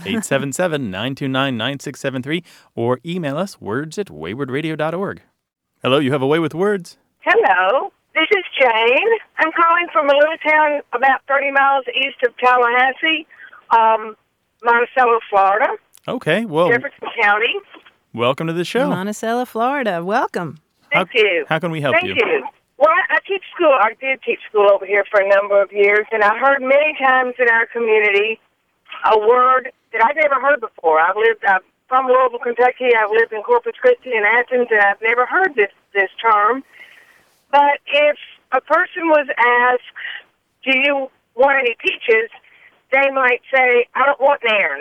877-929-9673 or email us words@waywardradio.org. Hello, you have a way with words. Hello. This is Jane. I'm calling from a little town about 30 miles east of Tallahassee, Monticello, Florida. Okay, well, Jefferson County. Welcome to the show. Monticello, Florida. Welcome. Thank you. How can we help you? Thank you. Well, I teach school. I did teach school over here for a number of years, and I heard many times in our community a word that I've never heard before. I'm from Louisville, Kentucky. I've lived in Corpus Christi and Athens, and I've never heard this term. But if a person was asked, do you want any peaches, they might say, I don't want nairn.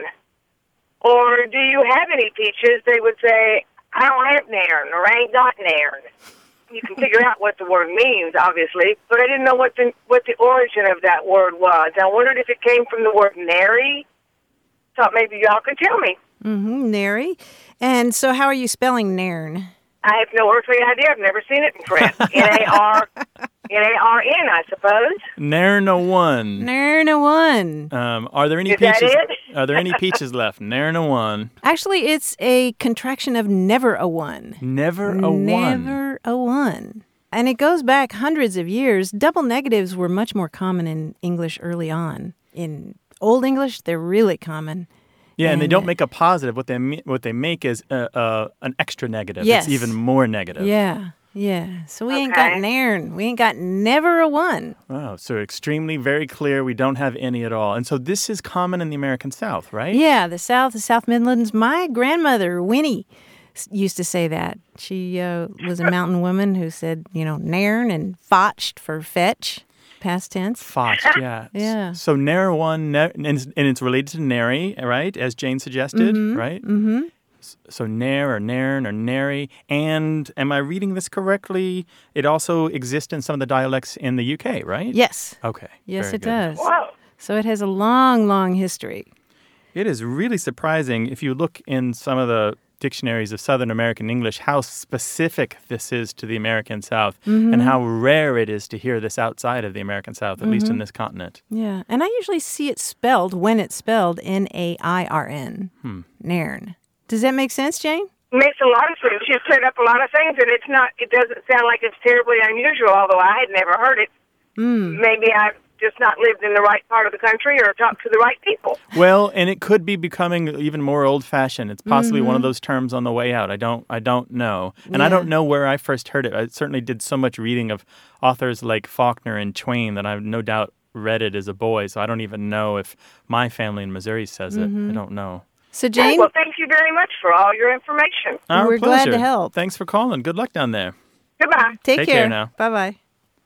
Or do you have any peaches? They would say, I don't have nairn, or I ain't got nairn. You can figure out what the word means, obviously, but I didn't know what the origin of that word was. I wondered if it came from the word nary. Thought maybe y'all could tell me. Nary. And so how are you spelling nairn? I have no earthly idea. I've never seen it in print. N-A-R-N, I suppose. Nairn a one. Nairn a one. Are there any Is peaches? That it? Are there any peaches left? Nairn a one. Actually, it's a contraction of never a one. Never a one. Never a one. And it goes back hundreds of years. Double negatives were much more common in English early on. In Old English, they're really common. Yeah, and they don't make a positive. What they make is an extra negative. Yes. It's even more negative. Yeah. So we ain't got nairn. We ain't got never a one. Wow, so extremely, very clear. We don't have any at all. And so this is common in the American South, right? Yeah, the South Midlands. My grandmother, Winnie, used to say that. She was a mountain woman who said, nairn and fotched for fetch. Past tense. Fotched, yeah. Yeah. So nair one, and it's related to nary, right? As Jane suggested, right? Mm-hmm. So nair or nairn or nary. And am I reading this correctly? It also exists in some of the dialects in the UK, right? Yes. Okay. Yes, very it good. does. Wow. So it has a long, long history. It is really surprising if you look in some of the dictionaries of Southern American English how specific this is to the American South and how rare it is to hear this outside of the American South, at least in this continent. Yeah, and I usually see it spelled, when it's spelled, Nairn. Nairn. Does that make sense, Jane? Makes a lot of sense. You've cleared up a lot of things, and it doesn't sound like it's terribly unusual, although I had never heard it. Maybe I've just not lived in the right part of the country or talked to the right people. Well, and it could be becoming even more old-fashioned. It's possibly one of those terms on the way out. I don't know. And I don't know where I first heard it. I certainly did so much reading of authors like Faulkner and Twain that I've no doubt read it as a boy, so I don't even know if my family in Missouri says it. I don't know. So, Jane? Well, thank you very much for all your information. Our We're glad pleasure. to help. Thanks for calling. Good luck down there. Goodbye. Take care now. Bye-bye.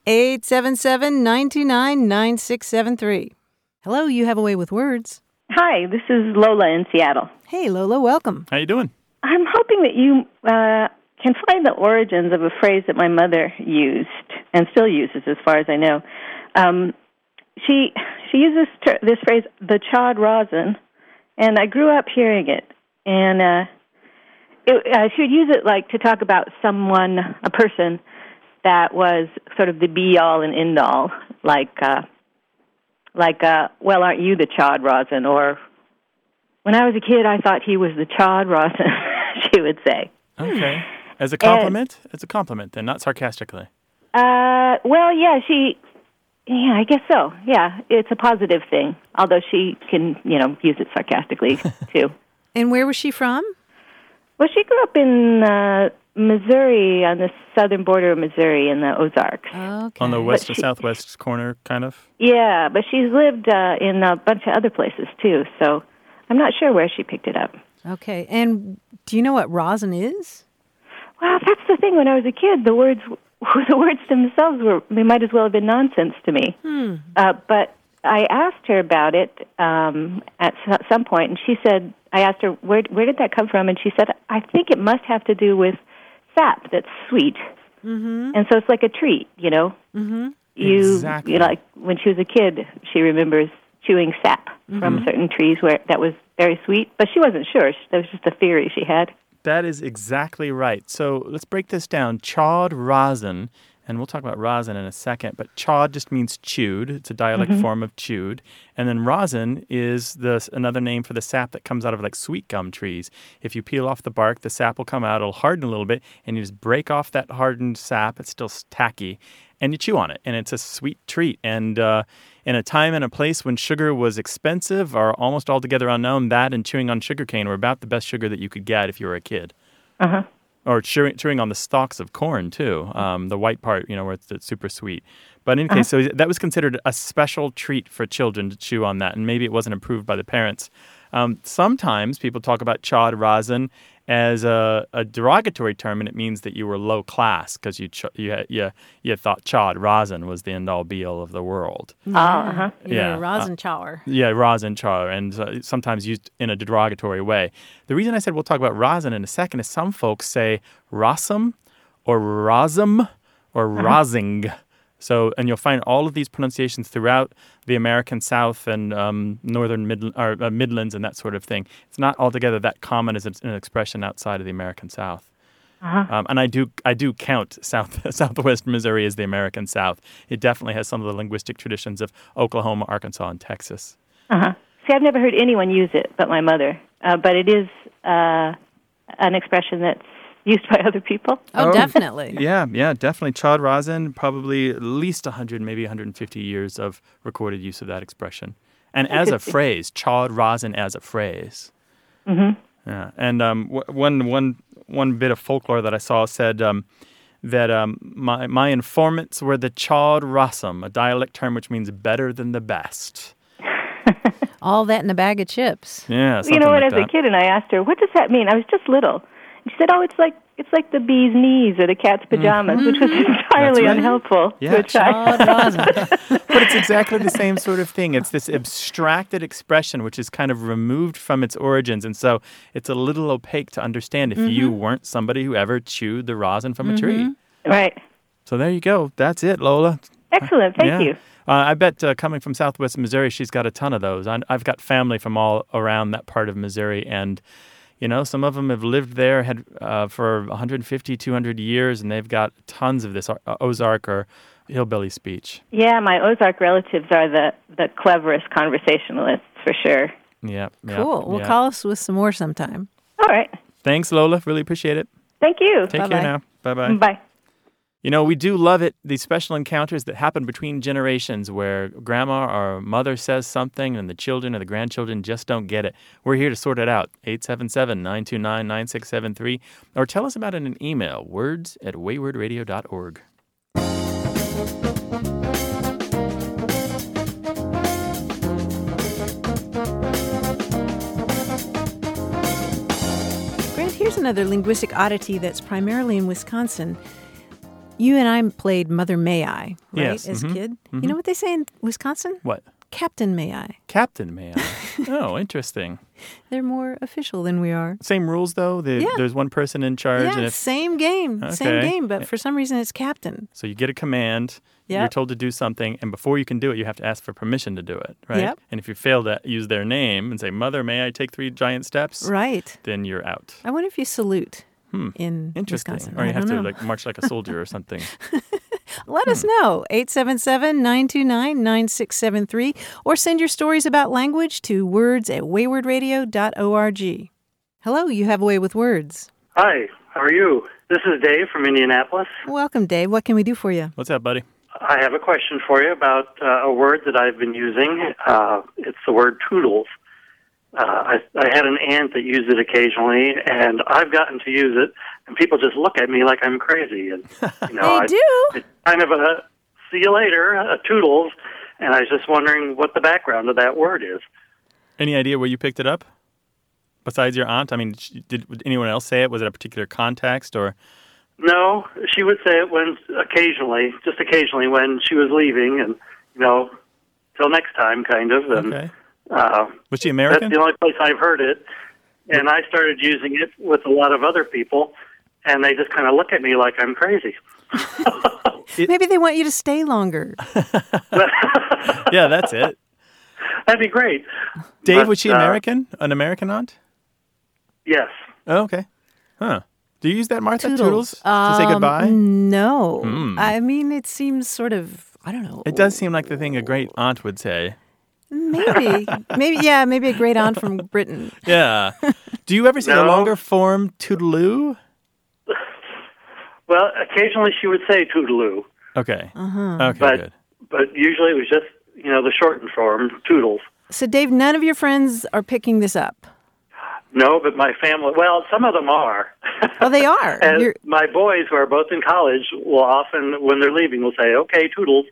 877-929-9673. Hello, you have a way with words. Hi, this is Lola in Seattle. Hey, Lola, welcome. How you doing? I'm hoping that you can find the origins of a phrase that my mother used and still uses, as far as I know. She uses this phrase, the chawed rosin, and I grew up hearing it. And she would use it like to talk about someone, a person that was sort of the be-all and end-all, like, well, aren't you the chawed rosin? Or, when I was a kid, I thought he was the chawed rosin, she would say. Okay. As a compliment? As a compliment, then, not sarcastically. Well, yeah, I guess so. Yeah, it's a positive thing, although she can, use it sarcastically, too. And where was she from? Well, she grew up in Missouri, on the southern border of Missouri in the Ozarks. Okay. On the west to southwest corner, kind of? Yeah, but she's lived in a bunch of other places, too, so I'm not sure where she picked it up. Okay, and do you know what rosin is? Well, that's the thing. When I was a kid, the words themselves they might as well have been nonsense to me. But I asked her about it at some point, and she said, I asked her, where did that come from? And she said, I think it must have to do with sap that's sweet. And so it's like a treat, Exactly. Like when she was a kid, she remembers chewing sap from certain trees that was very sweet, but she wasn't sure. That was just a theory she had. That is exactly right. So let's break this down. Chawed rosin, and we'll talk about rosin in a second, but chawed just means chewed. It's a dialect form of chewed. And then rosin is another name for the sap that comes out of like sweet gum trees. If you peel off the bark, the sap will come out. It'll harden a little bit, and you just break off that hardened sap. It's still tacky, and you chew on it, and it's a sweet treat. And in a time and a place when sugar was expensive or almost altogether unknown, that and chewing on sugarcane were about the best sugar that you could get if you were a kid. Or chewing on the stalks of corn, too, the white part, where it's super sweet. But in any case, so that was considered a special treat for children to chew on that, and maybe it wasn't approved by the parents. Sometimes people talk about chawed rosin as a derogatory term, and it means that you were low class because you thought chawed rosin was the end-all, be-all of the world. Yeah, rosin chawer. Yeah, rosin chawer, and sometimes used in a derogatory way. The reason I said we'll talk about rosin in a second is some folks say rossum or rosum or rosing. So, and you'll find all of these pronunciations throughout the American South and northern Midlands and that sort of thing. It's not altogether that common as an expression outside of the American South. And I do count Southwest Missouri as the American South. It definitely has some of the linguistic traditions of Oklahoma, Arkansas, and Texas. See, I've never heard anyone use it but my mother. But it is an expression that's used by other people. Oh, definitely. Yeah, definitely. Chawed rosin, probably at least 100, maybe 150 years of recorded use of that expression. And as a phrase, chawed rosin as a phrase. Yeah, and one bit of folklore that I saw said that my informants were the chawed rossum, a dialect term which means better than the best. All that in a bag of chips. Yeah, you know what? like as a kid, and I asked her, "What does that mean?" I was just little. She said, "Oh, it's like the bee's knees or the cat's pajamas," which was entirely unhelpful to a child. But it's exactly the same sort of thing. It's this abstracted expression which is kind of removed from its origins, and so it's a little opaque to understand if you weren't somebody who ever chewed the rosin from a tree. Right. So there you go. That's it, Lola. Excellent. Thank Yeah. you. I bet coming from Southwest Missouri, she's got a ton of those. I've got family from all around that part of Missouri, and some of them have lived there for 150, 200 years, and they've got tons of this Ozark or hillbilly speech. Yeah, my Ozark relatives are the cleverest conversationalists for sure. Yeah. Cool. Well, call us with some more sometime. All right. Thanks, Lola. Really appreciate it. Thank you. Take Bye-bye. care now. Bye-bye. Bye. We do love it, these special encounters that happen between generations where grandma or mother says something and the children or the grandchildren just don't get it. We're here to sort it out. 877-929-9673. Or tell us about it in an email, words@waywardradio.org. Grant, here's another linguistic oddity that's primarily in Wisconsin. You and I played Mother May I, right, Yes. as a kid. Mhm. You know what they say in Wisconsin? What? Captain May I. Captain May I? Oh, interesting. They're more official than we are. Same rules, though? There's one person in charge. Yeah, and same game, but for some reason it's captain. So you get a command, Yep. you're told to do something, and before you can do it, you have to ask for permission to do it, right? Yep. And if you fail to use their name and say, Mother, may I take 3 giant steps? Right. Then you're out. I wonder if you salute in Interesting. Wisconsin. Or you I have don't to know. march like a soldier or something. Let us know, 877-929-9673, or send your stories about language to words@waywardradio.org. Hello, you have a way with words. Hi, how are you? This is Dave from Indianapolis. Welcome, Dave. What can we do for you? What's up, buddy? I have a question for you about a word that I've been using. It's the word toodles. I had an aunt that used it occasionally, and I've gotten to use it, and people just look at me like I'm crazy. And They do. It's kind of a see you later, a toodles, and I was just wondering what the background of that word is. Any idea where you picked it up? Besides your aunt? I mean, did anyone else say it? Was it a particular context or? No, she would say it when just occasionally when she was leaving, and till next time, kind of. And, okay. Was she American? That's the only place I've heard it, and I started using it with a lot of other people, and they just kind of look at me like I'm crazy. Maybe they want you to stay longer. Yeah, that's it. That'd be great. Dave, But, was she American? An American aunt? Yes. Oh, okay. Huh. Do you use that, Martha? Toodles. To say goodbye? No. Hmm. I mean, it seems sort of, I don't know. It does seem like the thing a great aunt would say. Maybe a great aunt from Britain. Yeah. Do you ever say the No. longer form toodaloo? Well, occasionally she would say toodaloo, Okay. Uh-huh. Okay, but good. but usually it was just the shortened form, toodles. So, Dave, none of your friends are picking this up. No, but my family, well, some of them are. Oh, they are. And my boys, who are both in college, will often, when they're leaving, will say, "Okay, toodles."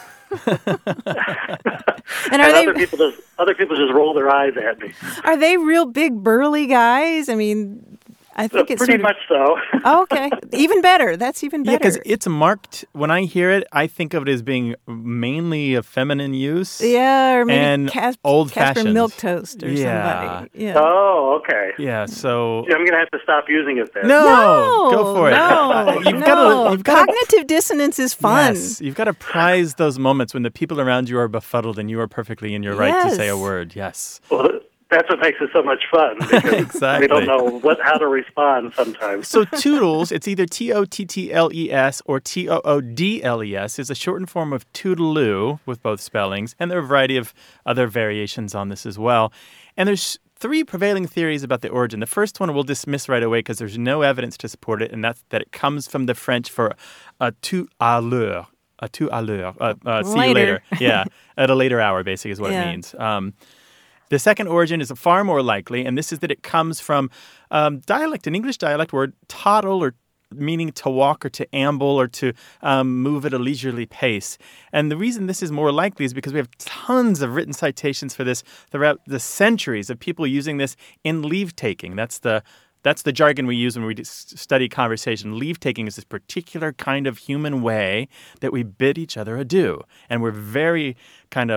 And are other people just roll their eyes at me. Are they real big burly guys? I mean, I think it's pretty much so. Oh, okay, even better. That's even Yeah, better. because it's marked. When I hear it, I think of it as being mainly of feminine use. Yeah, or maybe and old-fashioned. Casper Milk Toast or somebody. Yeah. Oh, okay. Yeah, so I'm going to have to stop using it then. No, go for it. No, You've got cognitive dissonance is fun. Yes, you've got to prize those moments when the people around you are befuddled and you are perfectly in your right to say a word. Yes. Well, that's what makes it so much fun. Because Exactly. we don't know how to respond sometimes. So toodles, it's either Tottles or Toodles, is a shortened form of toodaloo with both spellings, and there are a variety of other variations on this as well. And there's 3 prevailing theories about the origin. The first one we'll dismiss right away because there's no evidence to support it, and that's that it comes from the French for a tout à l'heure. See you later. Yeah, at a later hour, basically, is what it means. The second origin is far more likely, and this is that it comes from dialect, an English dialect word, toddle, or meaning to walk or to amble or to move at a leisurely pace. And the reason this is more likely is because we have tons of written citations for this throughout the centuries of people using this in leave-taking. That's the jargon we use when we study conversation. Leave-taking is this particular kind of human way that we bid each other adieu. And we're very kind of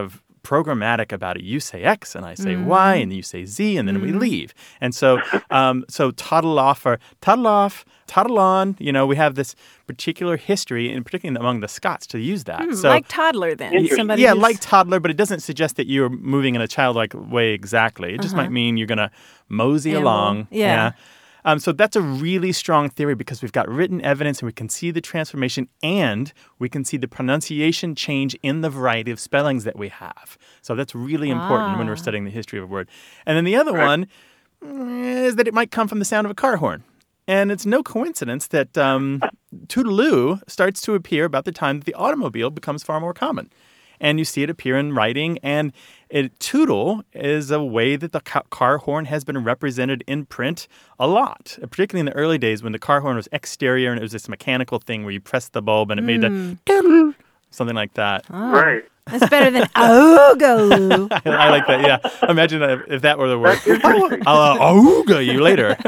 programmatic about it. You say X and I say Y and you say Z and then we leave. And so toddle off or toddle off, toddle on. We have this particular history, and particularly among the Scots, to use that. So, like toddler then. Somebody yeah, like toddler, but it doesn't suggest that you're moving in a childlike way exactly. It just might mean you're going to mosey along. Yeah. So that's a really strong theory because we've got written evidence and we can see the transformation and we can see the pronunciation change in the variety of spellings that we have. So that's really important when we're studying the history of a word. And then the other one is that it might come from the sound of a car horn. And it's no coincidence that toodaloo starts to appear about the time that the automobile becomes far more common. And you see it appear in writing. And tootle is a way that the car horn has been represented in print a lot, particularly in the early days when the car horn was exterior and it was this mechanical thing where you pressed the bulb and it made the toodle, something like that. Oh. Right. That's better than ooga. I like that, yeah. Imagine if that were the word. I'll ooga you later.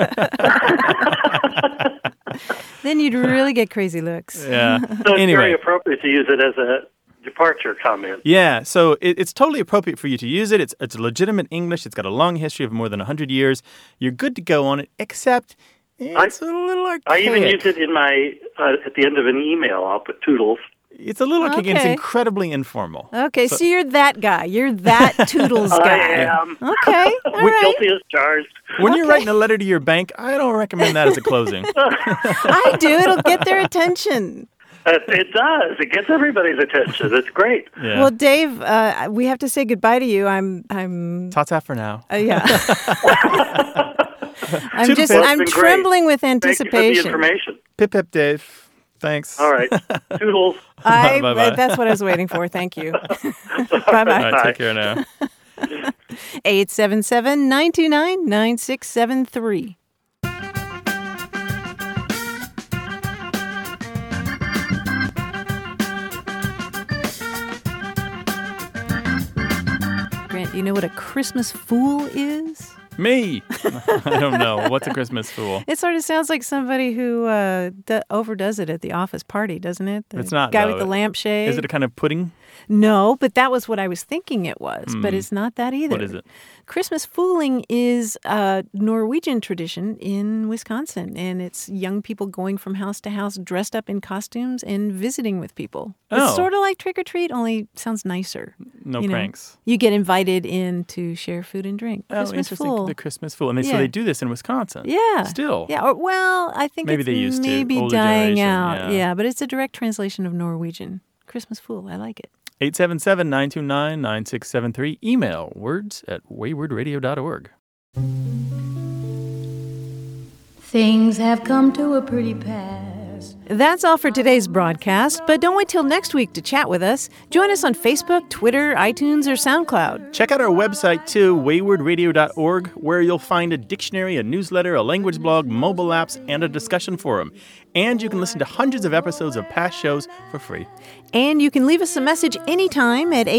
Then you'd really get crazy looks. Yeah. So it's very appropriate to use it as a departure comment. Yeah, so it's totally appropriate for you to use it. It's legitimate English. It's got a long history of more than 100 years. You're good to go on it, except it's a little archaic. I even use it in my at the end of an email. I'll put toodles. It's a little archaic and it's incredibly informal. Okay, so you're that guy. You're that toodles guy. I am. Okay, all right. Guilty as charged. When you're writing a letter to your bank, I don't recommend that as a closing. I do. It'll get their attention. It does. It gets everybody's attention. It's great. Yeah. Well, Dave, we have to say goodbye to you. I'm Ta-ta for now. Yeah. I'm trembling with anticipation. Thank you for the information. Pip, pip, Dave. Thanks. All right. Toodles. Bye-bye. That's what I was waiting for. Thank you. Bye-bye. All right, take care now. 877-929-9673. Grant, do you know what a Christmas fool is? Me. I don't know. What's a Christmas fool? It sort of sounds like somebody who overdoes it at the office party, doesn't it? It's not, guy though. with the lampshade. Is it a kind of pudding? No, but that was what I was thinking it was. But it's not that either. What is it? Christmas fooling is a Norwegian tradition in Wisconsin, and it's young people going from house to house dressed up in costumes and visiting with people. Oh. It's sort of like trick or treat, only sounds nicer. No You know, pranks. you get invited in to share food and drink. Oh, Christmas interesting. fool. The Christmas fool. And so Yeah. they do this in Wisconsin. Yeah. Still. Yeah. Or, well, I think Maybe it's they used to. maybe Older dying generation, out. yeah. But it's a direct translation of Norwegian. Christmas fool. I like it. 877-929-9673. Email words@waywardradio.org. Things have come to a pretty pass. That's all for today's broadcast, but don't wait till next week to chat with us. Join us on Facebook, Twitter, iTunes, or SoundCloud. Check out our website, too, waywardradio.org, where you'll find a dictionary, a newsletter, a language blog, mobile apps, and a discussion forum. And you can listen to hundreds of episodes of past shows for free. And you can leave us a message anytime at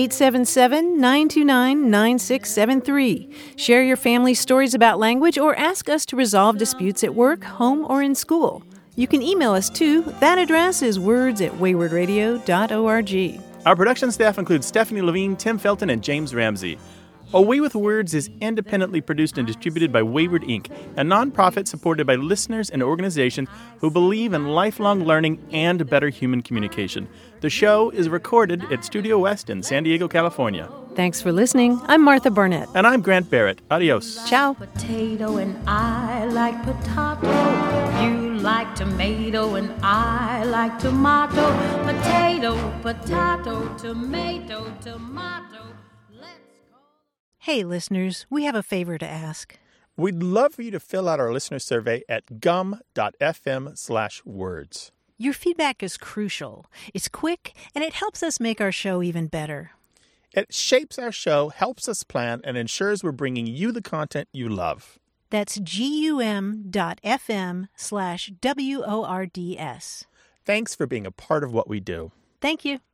877-929-9673. Share your family stories about language or ask us to resolve disputes at work, home, or in school. You can email us too. That address is words@waywardradio.org. Our production staff includes Stephanie Levine, Tim Felton, and James Ramsey. A Way with Words is independently produced and distributed by Wayward Inc., a nonprofit supported by listeners and organizations who believe in lifelong learning and better human communication. The show is recorded at Studio West in San Diego, California. Thanks for listening. I'm Martha Barnett. And I'm Grant Barrett. Adios. Ciao. Potato and I like potato. You like tomato and I like tomato. Potato, potato, tomato, tomato. Hey, listeners, we have a favor to ask. We'd love for you to fill out our listener survey at gum.fm/words. Your feedback is crucial. It's quick, and it helps us make our show even better. It shapes our show, helps us plan, and ensures we're bringing you the content you love. That's gum.fm/WORDS. Thanks for being a part of what we do. Thank you.